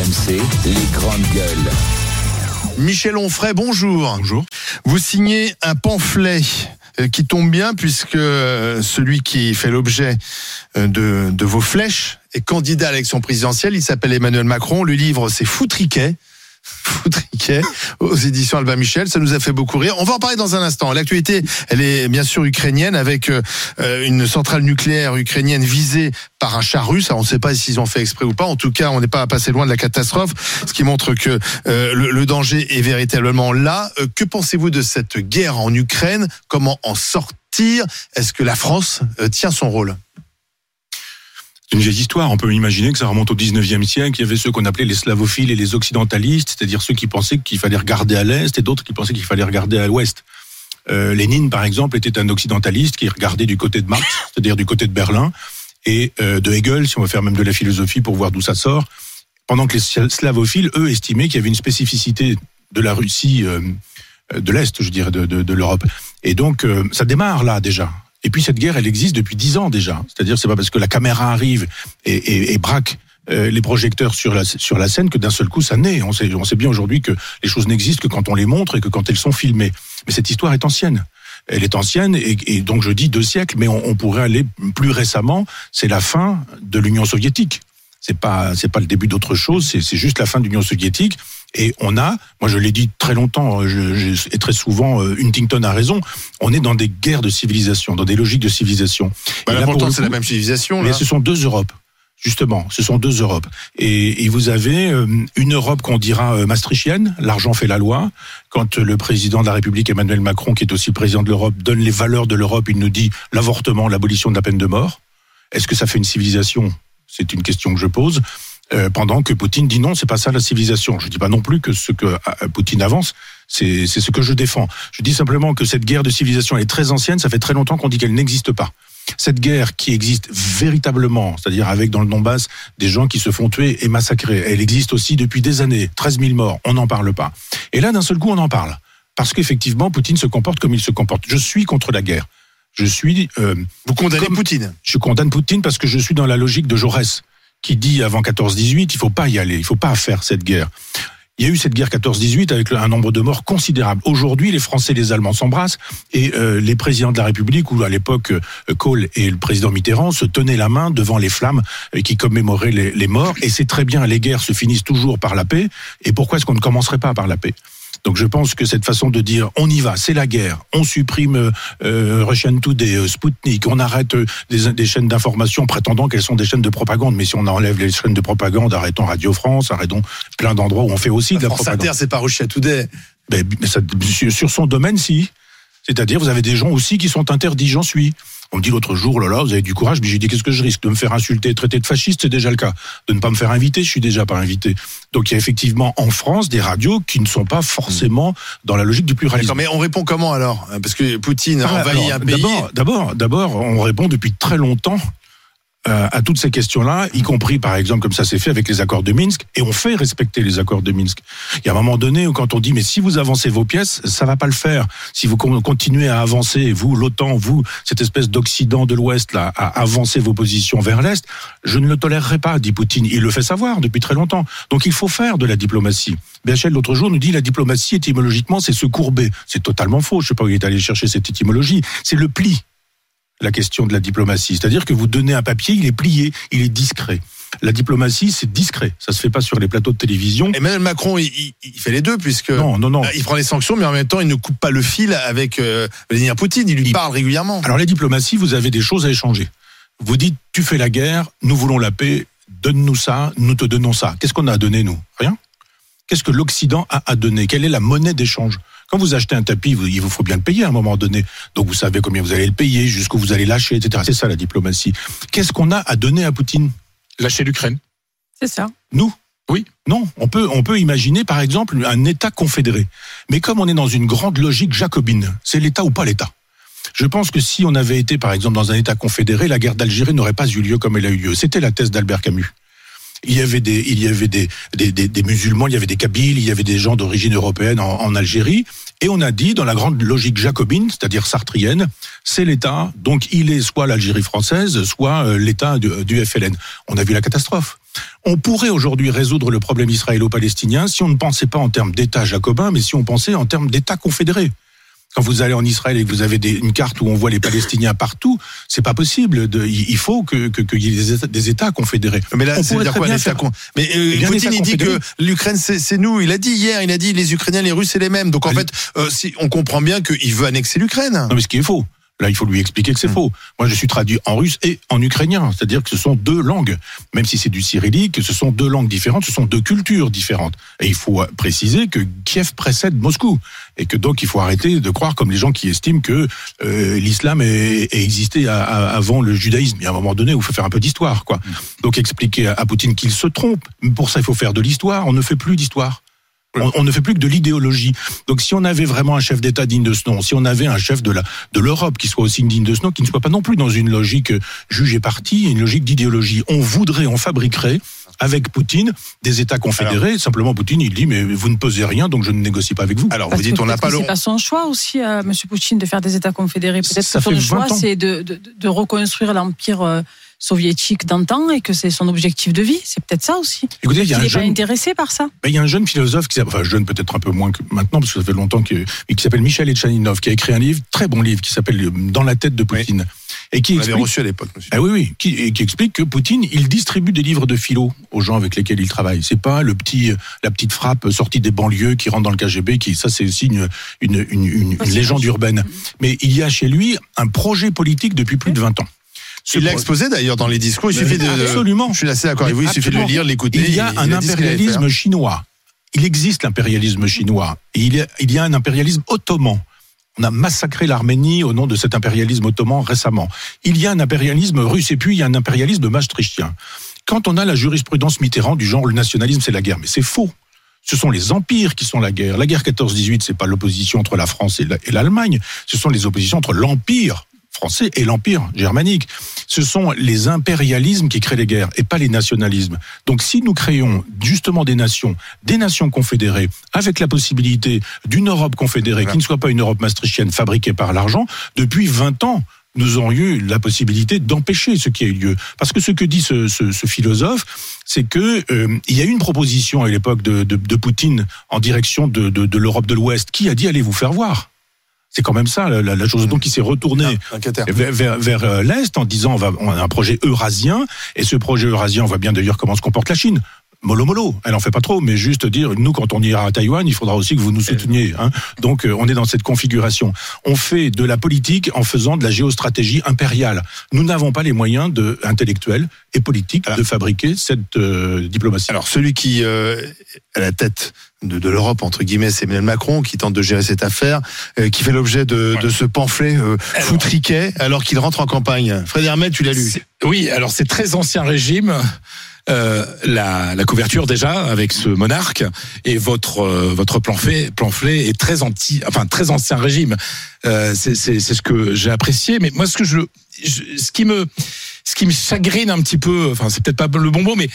RMC, les grandes gueules. Michel Onfray, bonjour. Bonjour. Vous signez un pamphlet qui tombe bien puisque celui qui fait l'objet de vos flèches est candidat à l'élection présidentielle. Il s'appelle Emmanuel Macron. Le livre, c'est Foutriquet aux éditions Albin Michel. Ça nous a fait beaucoup rire. On va en parler dans un instant. L'actualité, elle est bien sûr ukrainienne, avec une centrale nucléaire ukrainienne visée par un char russe. Alors, on ne sait pas s'ils ont fait exprès ou pas. En tout cas, on n'est pas passé loin de la catastrophe, ce qui montre que le danger est véritablement là. Que pensez-vous de cette guerre en Ukraine? Comment en sortir? Est-ce que la France tient son rôle? C'est une vieille histoire. On peut imaginer que ça remonte au 19e siècle. Il y avait ceux qu'on appelait les slavophiles et les occidentalistes, c'est-à-dire ceux qui pensaient qu'il fallait regarder à l'est et d'autres qui pensaient qu'il fallait regarder à l'ouest. Lénine, par exemple, était un occidentaliste qui regardait du côté de Marx, c'est-à-dire du côté de Berlin, et de Hegel, si on veut faire même de la philosophie pour voir d'où ça sort, pendant que les slavophiles, eux, estimaient qu'il y avait une spécificité de la Russie, de l'Est, je dirais, de l'Europe. Et donc, ça démarre là, déjà. Et puis cette guerre, elle existe depuis 10 ans déjà. C'est-à-dire, c'est pas parce que la caméra arrive et braque les projecteurs sur la scène que d'un seul coup ça naît. On sait bien aujourd'hui que les choses n'existent que quand on les montre et que quand elles sont filmées. Mais cette histoire est ancienne. Elle est ancienne et donc je dis 2 siècles, mais on pourrait aller plus récemment. C'est la fin de l'Union soviétique. C'est pas le début d'autre chose. C'est juste la fin de l'Union soviétique. Et moi je l'ai dit très longtemps et très souvent, Huntington a raison, on est dans des guerres de civilisation, dans des logiques de civilisation. Là, pourtant, c'est la même civilisation. Là. Mais ce sont 2 Europes, justement, ce sont 2 Europes. Et vous avez une Europe qu'on dira maastrichtienne, l'argent fait la loi. Quand le président de la République, Emmanuel Macron, qui est aussi président de l'Europe, donne les valeurs de l'Europe, il nous dit l'avortement, l'abolition de la peine de mort. Est-ce que ça fait une civilisation ? C'est une question que je pose. Pendant que Poutine dit non, c'est pas ça la civilisation. Je dis pas non plus que ce que Poutine avance, c'est ce que je défends. Je dis simplement que cette guerre de civilisation elle est très ancienne, ça fait très longtemps qu'on dit qu'elle n'existe pas. Cette guerre qui existe véritablement, c'est-à-dire avec dans le Donbass des gens qui se font tuer et massacrer, elle existe aussi depuis des années, 13 000 morts, on n'en parle pas. Et là, d'un seul coup, on en parle. Parce qu'effectivement, Poutine se comporte comme il se comporte. Je suis contre la guerre. Vous condamnez Poutine? Je condamne Poutine parce que je suis dans la logique de Jaurès, qui dit avant 14-18, il faut pas y aller, il faut pas faire cette guerre. Il y a eu cette guerre 14-18 avec un nombre de morts considérable. Aujourd'hui, les Français et les Allemands s'embrassent et les présidents de la République, ou à l'époque Kohl et le président Mitterrand, se tenaient la main devant les flammes qui commémoraient les morts. Et c'est très bien, les guerres se finissent toujours par la paix. Et pourquoi est-ce qu'on ne commencerait pas par la paix ? Donc je pense que cette façon de dire on y va, c'est la guerre, on supprime Russian Today, Sputnik, on arrête des chaînes d'information prétendant qu'elles sont des chaînes de propagande. Mais si on enlève les chaînes de propagande, arrêtons Radio France, arrêtons plein d'endroits où on fait aussi de la propagande. France Inter, c'est pas Russian Today. Mais ça, sur son domaine, si. C'est-à-dire, vous avez des gens aussi qui sont interdits, j'en suis. On me dit l'autre jour, là, vous avez du courage, mais j'ai dit, qu'est-ce que je risque? De me faire insulter, traiter de fasciste, c'est déjà le cas. De ne pas me faire inviter, je suis déjà pas invité. Donc il y a effectivement en France des radios qui ne sont pas forcément dans la logique du pluralisme. D'accord, mais on répond comment alors? Parce que Poutine envahit un pays. D'abord, on répond depuis très longtemps à toutes ces questions-là, y compris par exemple comme ça s'est fait avec les accords de Minsk, et on fait respecter les accords de Minsk. Il y a un moment donné où quand on dit mais si vous avancez vos pièces, ça va pas le faire. Si vous continuez à avancer, vous l'OTAN, vous cette espèce d'Occident de l'Ouest là, à avancer vos positions vers l'Est, je ne le tolérerai pas, dit Poutine. Il le fait savoir depuis très longtemps. Donc il faut faire de la diplomatie. BHL l'autre jour nous dit la diplomatie étymologiquement c'est se courber. C'est totalement faux. Je sais pas où il est allé chercher cette étymologie. C'est le pli. La question de la diplomatie, c'est-à-dire que vous donnez un papier, il est plié, il est discret. La diplomatie, c'est discret, ça se fait pas sur les plateaux de télévision. Emmanuel Macron, il fait les deux, puisque non. Il prend les sanctions, mais en même temps, il ne coupe pas le fil avec Vladimir Poutine, il lui parle régulièrement. Alors la diplomatie, vous avez des choses à échanger. Vous dites, tu fais la guerre, nous voulons la paix, donne-nous ça, nous te donnons ça. Qu'est-ce qu'on a à donner, nous? Rien. Qu'est-ce que l'Occident a à donner? Quelle est la monnaie d'échange? Quand vous achetez un tapis, il vous faut bien le payer à un moment donné. Donc vous savez combien vous allez le payer, jusqu'où vous allez lâcher, etc. C'est ça la diplomatie. Qu'est-ce qu'on a à donner à Poutine? Lâcher l'Ukraine. C'est ça. Nous? Oui. Non, on peut imaginer par exemple un État confédéré. Mais comme on est dans une grande logique jacobine, c'est l'État ou pas l'État. Je pense que si on avait été par exemple dans un État confédéré, la guerre d'Algérie n'aurait pas eu lieu comme elle a eu lieu. C'était la thèse d'Albert Camus. Il y avait des musulmans, il y avait des Kabyles, il y avait des gens d'origine européenne en Algérie. Et on a dit, dans la grande logique jacobine, c'est-à-dire sartrienne, c'est l'État, donc il est soit l'Algérie française, soit l'État du FLN. On a vu la catastrophe. On pourrait aujourd'hui résoudre le problème israélo-palestinien si on ne pensait pas en termes d'État jacobin, mais si on pensait en termes d'État confédéré. Quand vous allez en Israël et que vous avez une carte où on voit les Palestiniens partout, c'est pas possible. Il faut qu'il y ait des États confédérés. Mais là, c'est dire quoi, Mais Poutine, il dit que l'Ukraine, c'est nous. Il a dit hier, les Ukrainiens, les Russes, c'est les mêmes. Donc en fait, on comprend bien qu'il veut annexer l'Ukraine. Non, mais ce qui est faux. Là, il faut lui expliquer que c'est faux. Moi, je suis traduit en russe et en ukrainien. C'est-à-dire que ce sont deux langues. Même si c'est du cyrillique, ce sont deux langues différentes, ce sont deux cultures différentes. Et il faut préciser que Kiev précède Moscou. Et que donc, il faut arrêter de croire comme les gens qui estiment que l'islam ait existé avant le judaïsme. Il y a un moment donné où il faut faire un peu d'histoire, quoi. Donc, expliquer à Poutine qu'il se trompe. Pour ça, il faut faire de l'histoire. On ne fait plus d'histoire. On ne fait plus que de l'idéologie. Donc si on avait vraiment un chef d'État digne de ce nom, si on avait un chef de l'Europe qui soit aussi digne de ce nom, qui ne soit pas non plus dans une logique juge et parti, une logique d'idéologie, on fabriquerait avec Poutine des États confédérés. Alors, simplement Poutine, il dit mais vous ne pesez rien, donc je ne négocie pas avec vous. Alors vous dites on n'a pas le. C'est pas son choix aussi, Monsieur Poutine, de faire des États confédérés. Peut-être que son choix, c'est de reconstruire l'empire soviétique d'antan et que c'est son objectif de vie. C'est peut-être ça aussi. Écoutez, il n'est pas intéressé par ça. Il y a un jeune philosophe, jeune peut-être un peu moins que maintenant, parce que ça fait longtemps, qui s'appelle Michel Etchaninov, qui a écrit un livre, très bon livre, qui s'appelle Dans la tête de Poutine. Et qui explique... reçu à l'époque, monsieur. Ah oui, qui explique que Poutine, il distribue des livres de philo aux gens avec lesquels il travaille. C'est pas la petite frappe sortie des banlieues qui rentre dans le KGB, ça c'est aussi une légende urbaine. Mais il y a chez lui un projet politique depuis plus de 20 ans. Il l'a exposé d'ailleurs dans les discours. Il suffit absolument. Je suis assez d'accord avec vous. Il suffit de le lire, l'écouter. Il y a un impérialisme chinois. Il existe l'impérialisme chinois. Et il y a un impérialisme ottoman. On a massacré l'Arménie au nom de cet impérialisme ottoman récemment. Il y a un impérialisme russe et puis il y a un impérialisme maastrichtien. Quand on a la jurisprudence Mitterrand du genre le nationalisme c'est la guerre, mais c'est faux. Ce sont les empires qui sont la guerre. La guerre 14-18, c'est pas l'opposition entre la France et l'Allemagne. Ce sont les oppositions entre l'empire français et l'empire germanique. Ce sont les impérialismes qui créent les guerres et pas les nationalismes. Donc si nous créons justement des nations confédérées avec la possibilité d'une Europe confédérée qui ne soit pas une Europe maastrichtienne fabriquée par l'argent, depuis 20 ans, nous aurions eu la possibilité d'empêcher ce qui a eu lieu. Parce que ce que dit ce philosophe, c'est que il y a eu une proposition à l'époque de Poutine en direction de l'Europe de l'Ouest. Qui a dit allez vous faire voir ? C'est quand même ça la chose. Donc il s'est retourné vers l'Est en disant on a un projet eurasien, et ce projet eurasien, on voit bien d'ailleurs comment se comporte la Chine. Mollo, elle en fait pas trop, mais juste dire, nous quand on ira à Taïwan, il faudra aussi que vous nous souteniez. Donc on est dans cette configuration. On fait de la politique en faisant de la géostratégie impériale. Nous n'avons pas les moyens intellectuels et politiques de fabriquer cette diplomatie. Alors celui qui est à la tête de l'Europe, entre guillemets, c'est Emmanuel Macron, qui tente de gérer cette affaire, qui fait l'objet de ce pamphlet foutriquet, alors qu'il rentre en campagne. Fred Hermel, tu l'as lu? Oui, alors c'est très ancien régime. La couverture déjà avec ce monarque et votre pamphlet est très ancien régime. C'est ce que j'ai apprécié, mais moi ce qui me chagrine un petit peu, enfin c'est peut-être pas le bon mot, mais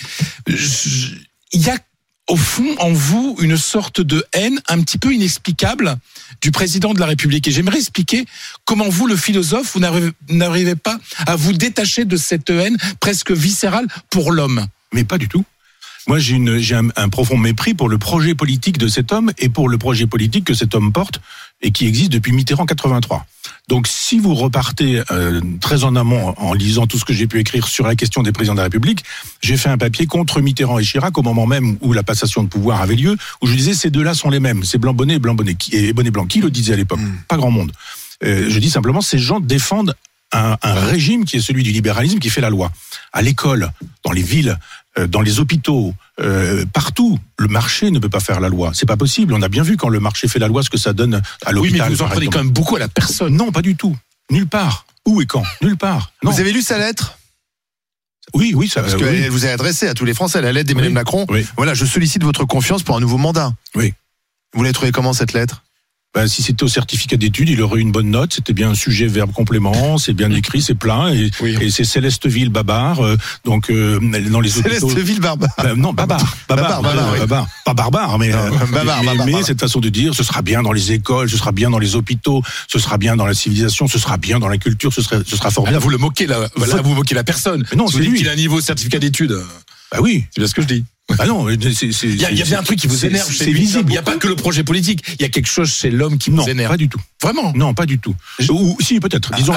il y a au fond en vous une sorte de haine un petit peu inexplicable du président de la République. Et j'aimerais expliquer comment vous, le philosophe, vous n'arrivez pas à vous détacher de cette haine presque viscérale pour l'homme. Mais pas du tout. Moi, j'ai un profond mépris pour le projet politique de cet homme et pour le projet politique que cet homme porte et qui existe depuis Mitterrand 83. Donc, si vous repartez très en amont en lisant tout ce que j'ai pu écrire sur la question des présidents de la République, j'ai fait un papier contre Mitterrand et Chirac au moment même où la passation de pouvoir avait lieu, où je disais ces deux-là sont les mêmes, c'est Blanc-Bonnet et Bonnet-Blanc. Qui le disait à l'époque ? Pas grand monde. Je dis simplement, ces gens défendent un régime qui est celui du libéralisme qui fait la loi. À l'école, dans les villes, dans les hôpitaux, partout, le marché ne peut pas faire la loi. C'est pas possible. On a bien vu quand le marché fait la loi ce que ça donne à l'hôpital. Oui, mais vous en prenez quand même beaucoup à la personne. Non, pas du tout. Nulle part. Où et quand ? Nulle part. Non. Vous avez lu sa lettre ? Oui, ça. Parce qu'elle vous est adressée à tous les Français, la lettre d'Emmanuel Macron. Oui. Voilà, je sollicite votre confiance pour un nouveau mandat. Oui. Vous l'avez trouvé comment cette lettre ? Si c'était au certificat d'études, il aurait eu une bonne note. C'était bien un sujet, verbe, complément. C'est bien écrit, c'est plein. Et c'est Célesteville Babar. Donc dans les hôpitaux. Célesteville Babar. Non, Babar. Babar. Pas barbare, mais mais cette façon de dire, ce sera bien dans les écoles, ce sera bien dans les hôpitaux, ce sera bien dans la civilisation, ce sera bien dans la culture, ce sera formidable. Là, vous le moquez, vous moquez la personne. Mais non, si c'est vous dites lui. qu'il a un niveau certificat d'études. Bah oui. C'est bien ce que je dis. Ah non, il y a bien un truc qui vous énerve. C'est visible. Il n'y a pas que le projet politique. Il y a quelque chose chez l'homme qui vous énerve. Pas du tout. Vraiment? Non, pas du tout. Ou si, peut-être. Disons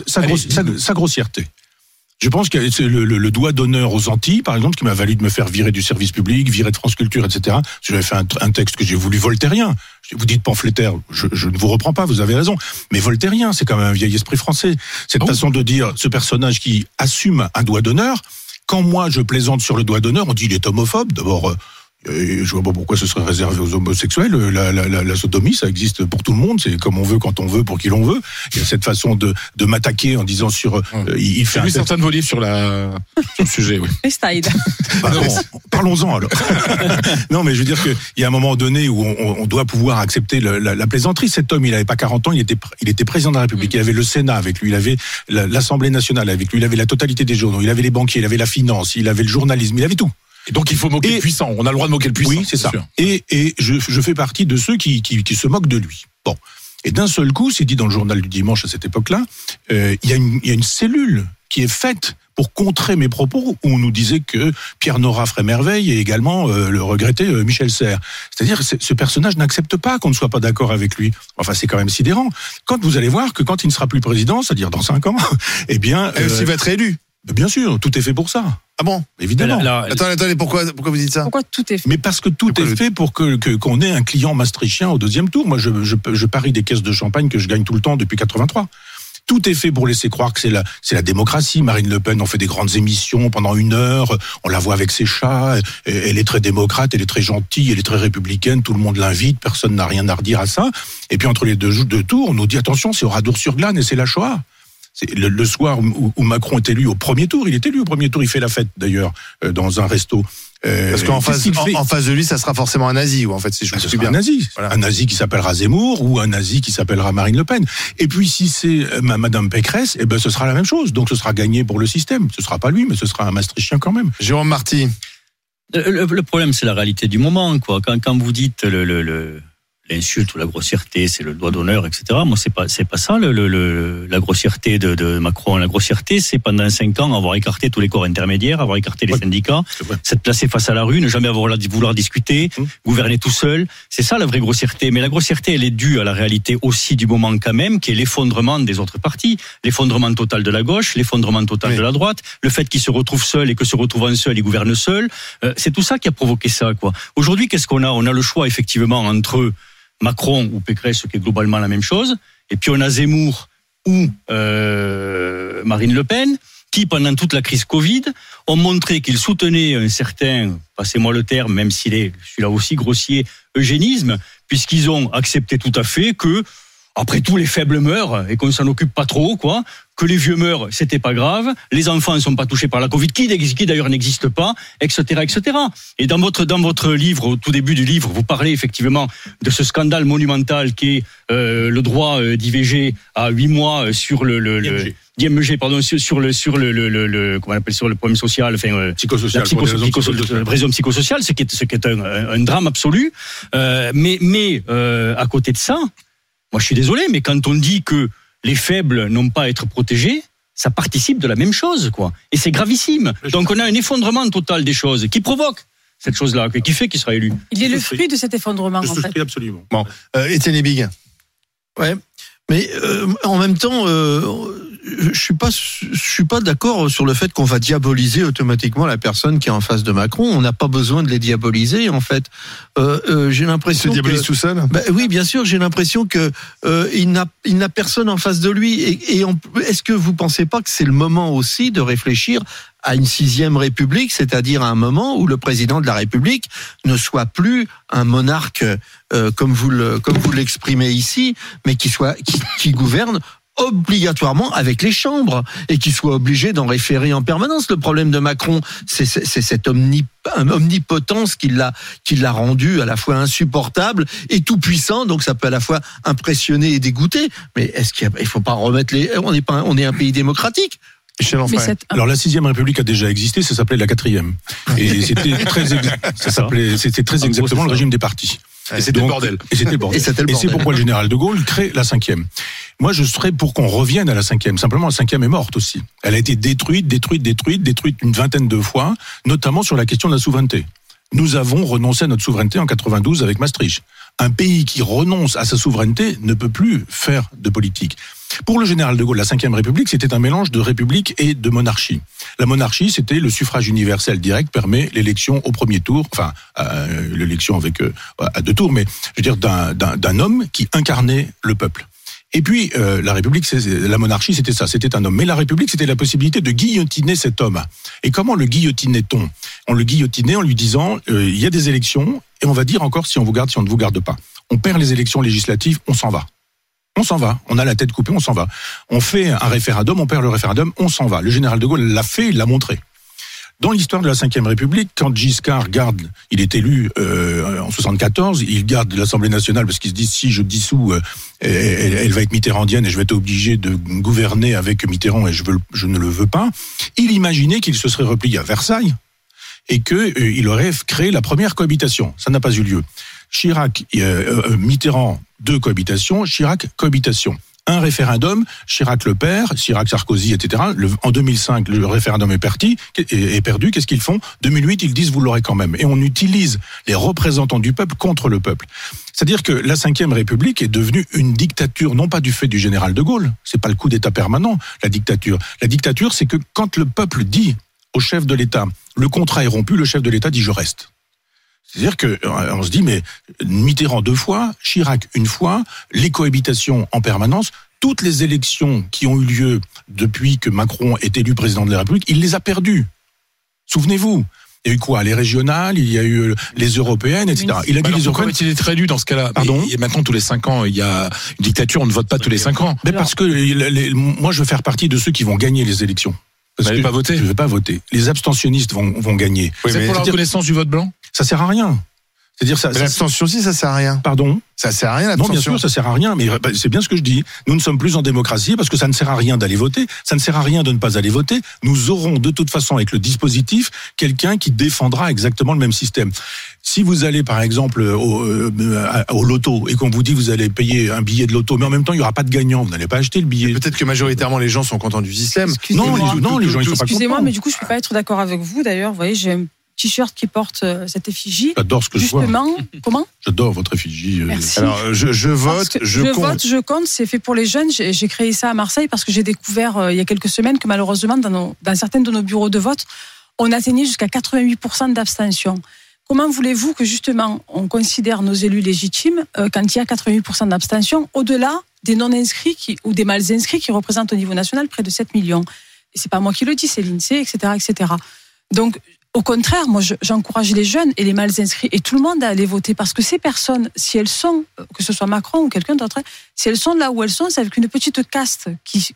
sa grossièreté. Je pense que c'est le doigt d'honneur aux Antilles, par exemple, qui m'a valu de me faire virer du service public, virer de France Culture, etc. J'avais fait un texte que j'ai voulu voltairien. Vous dites pamphlétaire, je ne vous reprends pas, vous avez raison. Mais voltairien, c'est quand même un vieil esprit français. Cette façon de dire, ce personnage qui assume un doigt d'honneur. Quand moi je plaisante sur le doigt d'honneur, on dit il est homophobe. D'abord, je vois pas pourquoi ce serait réservé aux homosexuels. La sodomie, ça existe pour tout le monde. C'est comme on veut, quand on veut, pour qui l'on veut. Il y a cette façon de m'attaquer en disant sur. Il fait certains de vos livres sur le sujet. Oui. Freestyle. Parlons-en alors. Non, mais je veux dire qu'il y a un moment donné où on doit pouvoir accepter la plaisanterie. Cet homme, il n'avait pas 40 ans, il était président de la République. Il avait le Sénat avec lui, il avait l'Assemblée nationale avec lui, il avait la totalité des journaux, il avait les banquiers, il avait la finance, il avait le journalisme, il avait tout. Et donc il faut moquer le puissant. On a le droit de moquer le puissant. Oui, c'est ça. Sûr. Et je fais partie de ceux qui se moquent de lui. Bon. Et d'un seul coup, c'est dit dans le journal du dimanche à cette époque-là, il y a une cellule qui est faite pour contrer mes propos, où on nous disait que Pierre Nora ferait merveille et également le regretté Michel Serres. C'est-à-dire que ce personnage n'accepte pas qu'on ne soit pas d'accord avec lui. Enfin, c'est quand même sidérant. Quand vous allez voir que quand il ne sera plus président, c'est-à-dire dans 5 ans, eh bien... s'il va être réélu. Bien sûr, tout est fait pour ça. Ah bon? Évidemment. Attendez, pourquoi vous dites ça? Pourquoi tout est fait? Mais parce que tout est fait pour qu'on ait un client maastrichtien au 2e tour. Moi, je parie des caisses de champagne que je gagne tout le temps depuis 83. Tout est fait pour laisser croire que c'est la démocratie. Marine Le Pen, on fait des grandes émissions pendant 1 heure, on la voit avec ses chats, elle est très démocrate, elle est très gentille, elle est très républicaine, tout le monde l'invite, personne n'a rien à redire à ça. Et puis entre les deux tours, on nous dit attention, c'est Oradour-sur-Glane et c'est la Shoah. C'est le soir où Macron est élu au premier tour, il est élu au premier tour, il fait la fête d'ailleurs dans un resto. Parce qu'en face de lui, ça sera forcément un nazi, ou en fait, si je me souviens bien. Un nazi, voilà. Un nazi qui s'appellera Zemmour ou un nazi qui s'appellera Marine Le Pen. Et puis si c'est Madame Pécresse, eh ben ce sera la même chose. Donc ce sera gagné pour le système. Ce sera pas lui, mais ce sera un maastrichtien quand même. Jérôme Marty. Le problème, c'est la réalité du moment, quoi. Quand vous dites l'insulte ou la grossièreté, c'est le doigt d'honneur, etc. Moi, c'est pas ça, la grossièreté de Macron. La grossièreté, c'est pendant 5 ans avoir écarté tous les corps intermédiaires, avoir écarté les syndicats, s'être placé face à la rue, ne jamais vouloir discuter, gouverner tout seul. C'est ça la vraie grossièreté. Mais la grossièreté, elle est due à la réalité aussi du moment quand même, qui est l'effondrement des autres partis, l'effondrement total de la gauche, l'effondrement total de la droite, le fait qu'ils se retrouvent seuls et que se retrouvant seuls, ils gouvernent seuls. C'est tout ça qui a provoqué ça, quoi. Aujourd'hui, qu'est-ce qu'on a? On a le choix, effectivement, entre Macron ou Pécresse, qui est globalement la même chose, et puis on a Zemmour ou Marine Le Pen, qui pendant toute la crise Covid ont montré qu'ils soutenaient un certain, passez-moi le terme, même s'il est celui-là aussi grossier, eugénisme, puisqu'ils ont accepté tout à fait que, après tout, les faibles meurent et qu'on s'en occupe pas trop, quoi. Que les vieux meurent, c'était pas grave. Les enfants ne sont pas touchés par la Covid, qui d'ailleurs n'existe pas, etc., etc. Et dans votre livre, au tout début du livre, vous parlez effectivement de ce scandale monumental qui est le droit d'IVG à 8 mois sur d'IMG, pardon, sur le comment on appelle, sur le problème social, enfin psychosocial, la raison psychosociale, ce qui est un drame absolu. Mais à côté de ça, moi je suis désolé, mais quand on dit que les faibles n'ont pas à être protégés, ça participe de la même chose, quoi. Et c'est gravissime. Donc on a un effondrement total des choses qui provoque cette chose-là, qui fait qu'il sera élu. Il est le fruit de cet effondrement, en fait. Absolument. Bon, Étienne Ebig. Ouais. Mais en même temps, je suis pas d'accord sur le fait qu'on va diaboliser automatiquement la personne qui est en face de Macron. On n'a pas besoin de les diaboliser, en fait. J'ai l'impression que... Il se diabolise tout seul. Oui, bien sûr. J'ai l'impression que il n'a personne en face de lui. Est-ce que vous pensez pas que c'est le moment aussi de réfléchir à une 6e République, c'est-à-dire à un moment où le président de la République ne soit plus un monarque comme vous l'exprimez ici, mais qui gouverne obligatoirement avec les chambres et qui soit obligé d'en référer en permanence. Le problème de Macron, c'est cette omnipotence qui l'a rendu à la fois insupportable et tout puissant, donc ça peut à la fois impressionner et dégoûter. Mais est-ce qu'il faut pas remettre on est un pays démocratique. Alors la 6e République a déjà existé, ça s'appelait la 4e. Et c'était très exactement le régime des partis. Et c'était le bordel. Et c'était le bordel. Et c'est pourquoi le général de Gaulle crée la 5e. Moi, je serais pour qu'on revienne à la 5e. Simplement, la 5e est morte aussi. Elle a été détruite une vingtaine de fois, notamment sur la question de la souveraineté. Nous avons renoncé à notre souveraineté en 92 avec Maastricht. Un pays qui renonce à sa souveraineté ne peut plus faire de politique. Pour le général de Gaulle, la 5e République, c'était un mélange de république et de monarchie. La monarchie, c'était le suffrage universel direct, permet l'élection au premier tour, l'élection avec à 2 tours, mais je veux dire d'un homme qui incarnait le peuple. Et puis, la République, la monarchie, c'était ça, c'était un homme. Mais la République, c'était la possibilité de guillotiner cet homme. Et comment le guillotinait-on ? On le guillotinait en lui disant, il y a des élections, et on va dire encore si on vous garde, si on ne vous garde pas. On perd les élections législatives, on s'en va. On s'en va. On a la tête coupée, on s'en va. On fait un référendum, on perd le référendum, on s'en va. Le général de Gaulle l'a fait, il l'a montré. Dans l'histoire de la 5e République, quand Giscard garde, il est élu en 74, il garde l'Assemblée nationale parce qu'il se dit si je dissous, elle va être mitterrandienne et je vais être obligé de gouverner avec Mitterrand et je ne le veux pas. Il imaginait qu'il se serait replié à Versailles et qu'il aurait créé la première cohabitation. Ça n'a pas eu lieu. Chirac, Mitterrand, 2 cohabitations, Chirac, cohabitation. Un référendum, Chirac le perd, Chirac, Sarkozy, etc. En 2005, le référendum est perdu. Qu'est-ce qu'ils font ? 2008, ils disent vous l'aurez quand même. Et on utilise les représentants du peuple contre le peuple. C'est-à-dire que la 5e République est devenue une dictature, non pas du fait du général de Gaulle. C'est pas le coup d'État permanent, la dictature. La dictature, c'est que quand le peuple dit au chef de l'État, le contrat est rompu, le chef de l'État dit je reste. C'est-à-dire qu'on se dit, mais Mitterrand 2 fois, Chirac 1 fois, les cohabitations en permanence, toutes les élections qui ont eu lieu depuis que Macron est élu président de la République, il les a perdues. Souvenez-vous. Il y a eu quoi ? Les régionales, il y a eu les européennes, etc. Il a dit les européennes. Pourquoi est-il très élu dans ce cas-là ? Pardon ? Et maintenant, tous les 5 ans, il y a une dictature, on ne vote pas tous les 5 ans. Mais parce que moi, je veux faire partie de ceux qui vont gagner les élections. Vous n'allez pas voter ? Je ne vais pas voter. Les abstentionnistes vont gagner. Oui, c'est pour la reconnaissance du vote blanc ? Ça sert à rien. C'est-à-dire ça. L'abstention aussi, ça sert à rien. Pardon ? Ça sert à rien, l'abstention. Non, bien sûr, ça sert à rien, mais c'est bien ce que je dis. Nous ne sommes plus en démocratie parce que ça ne sert à rien d'aller voter, ça ne sert à rien de ne pas aller voter. Nous aurons de toute façon avec le dispositif quelqu'un qui défendra exactement le même système. Si vous allez par exemple au loto et qu'on vous dit vous allez payer un billet de loto, mais en même temps il n'y aura pas de gagnant, vous n'allez pas acheter le billet. Peut-être que majoritairement les gens sont contents du système. Non, les gens ils sont pas contents. Excusez-moi, mais du coup je peux pas être d'accord avec vous. D'ailleurs, vous voyez, j'ai un t-shirt qui porte cette effigie. J'adore ce que je vois. Justement, comment ? J'adore votre effigie. Merci. Alors je vote, je compte. C'est fait pour les jeunes. J'ai créé ça à Marseille parce que j'ai découvert il y a quelques semaines que malheureusement dans certains de nos bureaux de vote, on atteignait jusqu'à 88% d'abstention. Comment voulez-vous que justement on considère nos élus légitimes quand il y a 88% d'abstention au-delà des non-inscrits ou des mal-inscrits qui représentent au niveau national près de 7 millions ? Et c'est pas moi qui le dis, c'est l'INSEE, etc., etc. Donc au contraire, moi, j'encourage les jeunes et les mal inscrits et tout le monde à aller voter parce que ces personnes, si elles sont, que ce soit Macron ou quelqu'un d'autre, si elles sont là où elles sont, c'est avec une petite caste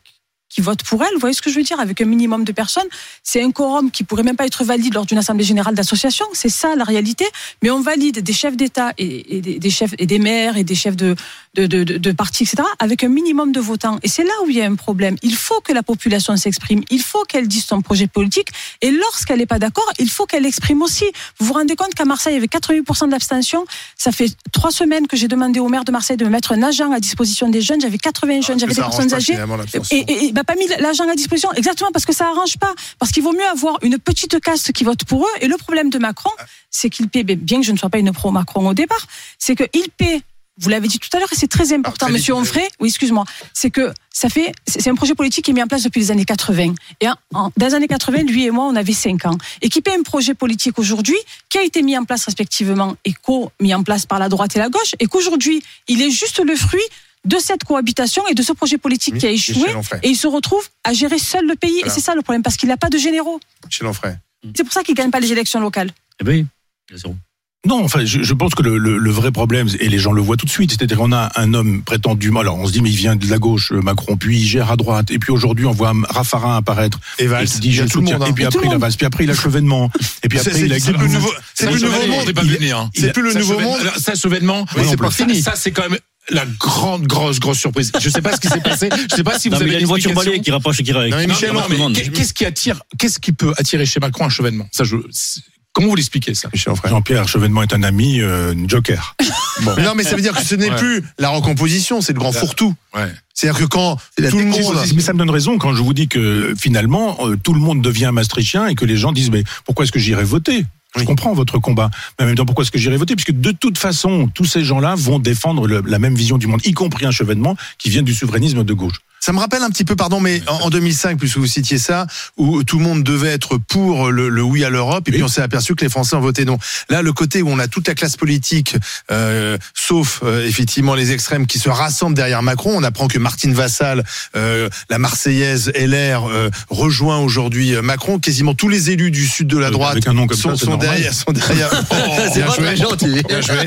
qui vote pour elles. Vous voyez ce que je veux dire ? Avec un minimum de personnes, c'est un quorum qui pourrait même pas être valide lors d'une assemblée générale d'association. C'est ça la réalité. Mais on valide des chefs d'État et des chefs et des maires et des chefs de partis, etc. avec un minimum de votants. Et c'est là où il y a un problème. Il faut que la population s'exprime. Il faut qu'elle dise son projet politique. Et lorsqu'elle n'est pas d'accord, il faut qu'elle l'exprime aussi. Vous vous rendez compte qu'à Marseille, il y avait 88% d'abstention. Ça fait 3 semaines que j'ai demandé au maire de Marseille de me mettre un agent à disposition des jeunes. J'avais 80 jeunes, j'avais des personnes âgées. Et pas mis l'agent à disposition, exactement parce que ça arrange pas. Parce qu'il vaut mieux avoir une petite caste qui vote pour eux. Et le problème de Macron, c'est qu'il paie, bien que je ne sois pas une pro-Macron au départ, c'est qu'il paie. Vous l'avez dit tout à l'heure, et c'est très important, monsieur Onfray. Oui, excuse-moi. C'est que c'est un projet politique qui est mis en place depuis les années 80. Et dans les années 80, lui et moi, on avait 5 ans. Et qui paie un projet politique aujourd'hui, qui a été mis en place respectivement et mis en place par la droite et la gauche, et qu'aujourd'hui, il est juste le fruit de cette cohabitation et de ce projet politique qui a échoué. Et il se retrouve à gérer seul le pays. Voilà. Et c'est ça le problème, parce qu'il n'a pas de généraux. Michel Onfray. C'est pour ça qu'il ne gagne pas les élections locales. Eh bien, bien sûr. Non, enfin, je pense que le vrai problème, et les gens le voient tout de suite, c'est-à-dire qu'on a un homme prétendument, alors on se dit, mais il vient de la gauche, Macron, puis il gère à droite, et puis aujourd'hui on voit Raffarin apparaître, et Valls, qui dit je soutiens, et puis après il a Valls, puis après il a Chevènement, et puis après il a... C'est plus le nouveau monde. C'est plus le nouveau monde. Ça, Chevènement, c'est pas fini. Ça, c'est quand même la grosse surprise. Je sais pas ce qui s'est passé. Je sais pas si vous avez une voiture balai qui rapproche et qui règle. Qu'est-ce qui peut attirer chez Macron un Chevènement ? Ça, comment vous l'expliquez ça ? Jean-Pierre Chevènement est un ami joker. Mais non, mais ça veut dire que ce n'est plus la recomposition, c'est le grand fourre-tout. Ouais. C'est-à-dire que quand tout le monde... Mais ça me donne raison quand je vous dis que finalement, tout le monde devient maastrichtien et que les gens disent mais pourquoi est-ce que j'irai voter ? Je comprends votre combat, mais en même temps, pourquoi est-ce que j'irai voter ? Puisque de toute façon, tous ces gens-là vont défendre la même vision du monde, y compris un Chevènement qui vient du souverainisme de gauche. Ça me rappelle un petit peu, mais en 2005, puisque vous citiez ça, où tout le monde devait être pour le oui à l'Europe, et puis on s'est aperçu que les Français ont voté non. Là, le côté où on a toute la classe politique, sauf effectivement les extrêmes qui se rassemblent derrière Macron, on apprend que Martine Vassal, la Marseillaise LR, rejoint aujourd'hui Macron. Quasiment tous les élus du sud de la droite avec un nom comme sont derrière. C'est pas très gentil. Bien joué.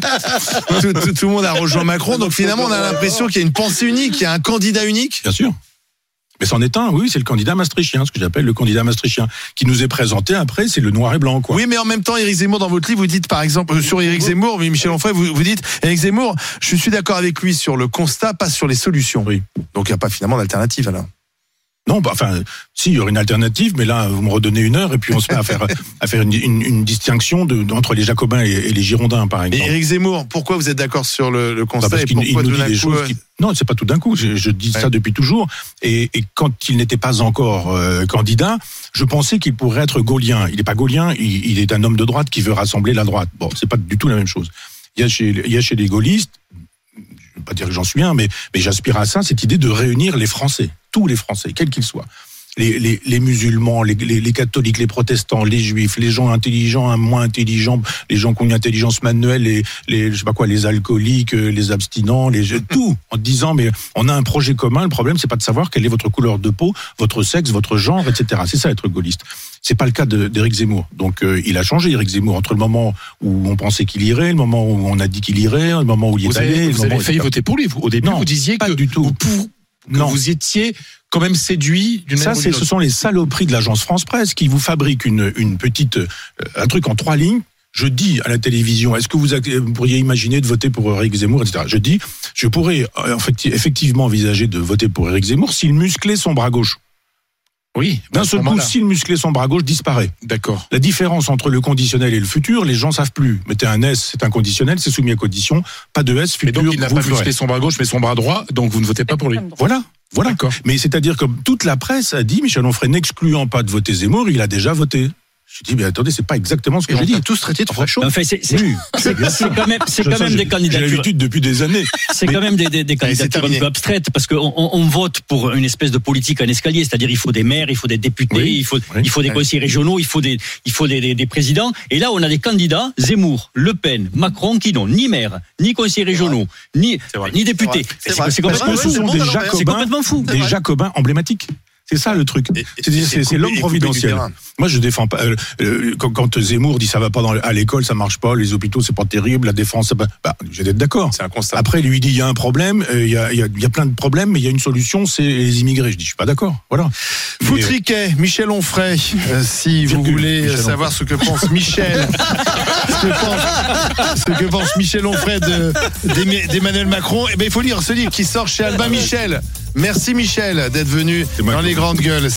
Tout le monde a rejoint Macron, donc finalement on a l'impression qu'il y a une pensée unique, qu'il y a un candidat unique. Bien sûr. Mais c'en est un, oui, c'est le candidat maastrichtien, ce que j'appelle le candidat maastrichtien, qui nous est présenté après, c'est le noir et blanc, quoi. Oui, mais en même temps, Éric Zemmour, dans votre livre, vous dites, par exemple, sur Éric Zemmour, Michel Onfray, vous dites, Éric Zemmour, je suis d'accord avec lui sur le constat, pas sur les solutions. Oui. Donc, il n'y a pas finalement d'alternative, alors. Non, si, il y aurait une alternative, mais là, vous me redonnez une heure et puis on se met à faire une distinction entre les Jacobins et les Girondins, par exemple. Et Éric Zemmour, pourquoi vous êtes d'accord sur le constat parce et qu'il pourquoi nous tout dit d'un des coup, choses Non, c'est pas tout d'un coup. Je dis ça depuis toujours. Et quand il n'était pas encore candidat, je pensais qu'il pourrait être gaulien. Il n'est pas gaulien. Il est un homme de droite qui veut rassembler la droite. Bon, c'est pas du tout la même chose. Il y a chez les gaullistes, je ne veux pas dire que j'en suis un, mais j'aspire à ça, cette idée de réunir les Français, tous les Français, quels qu'ils soient. Les musulmans, les catholiques, les protestants, les juifs, les gens intelligents, moins intelligents, les gens qui ont une intelligence manuelle, les alcooliques, les abstinents, tout, en disant mais on a un projet commun. Le problème c'est pas de savoir quelle est votre couleur de peau, votre sexe, votre genre, etc. C'est ça être gaulliste. C'est pas le cas d'Éric Zemmour. Donc il a changé, Éric Zemmour, entre le moment où on pensait qu'il irait, le moment où on a dit qu'il irait, le moment où il est allé. Vous avez failli voter pour lui. Au début, vous disiez pas que du tout. Vous étiez quand même séduit d'une manière ou d'une autre. Ce sont les saloperies de l'agence France Presse qui vous fabriquent une petite un truc en 3 lignes. Je dis à la télévision, est-ce que vous pourriez imaginer de voter pour Éric Zemmour, etc. Je dis, je pourrais effectivement envisager de voter pour Éric Zemmour s'il musclait son bras gauche. Oui. D'un seul coup, s'il musclait son bras gauche, disparaît. D'accord. La différence entre le conditionnel et le futur, les gens savent plus. Mettez un S, c'est un conditionnel, c'est soumis à condition. Pas de S, futur. Et donc il n'a pas musclé son bras gauche, mais son bras droit, donc vous ne votez pas pour lui. Voilà. D'accord. Mais c'est-à-dire que toute la presse a dit, Michel Onfray n'excluant pas de voter Zemmour, il a déjà voté. Je dis, mais attendez, c'est pas exactement ce que j'ai dit. On a tous traité de facho. Enfin, c'est quand même des candidatures. J'ai l'habitude depuis des années. C'est quand même des candidatures un peu abstraites parce qu'on vote pour une espèce de politique en escalier, c'est-à-dire il faut des maires, il faut des députés, il faut des conseillers régionaux, il faut des présidents. Et là, on a des candidats, Zemmour, Le Pen, Macron, qui n'ont ni maire, ni conseillers régionaux, ni députés. C'est complètement fou. Des Jacobins emblématiques. C'est ça le truc. C'est l'homme providentiel. Moi, je défends pas. Quand Zemmour dit ça va pas à l'école, ça marche pas, les hôpitaux c'est pas terrible, la défense, c'est pas. Je vais être d'accord. C'est un constat. Après, lui dit il y a un problème, il y a plein de problèmes, mais il y a une solution, c'est les immigrés. Je dis je suis pas d'accord. Voilà. Foutriquet, Michel Onfray, si vous voulez savoir ce que pense Michel, ce que pense Michel Onfray d'Emmanuel Macron, il faut lire ce livre qui sort chez Albin Michel. Merci Michel d'être venu dans les grandes gueules.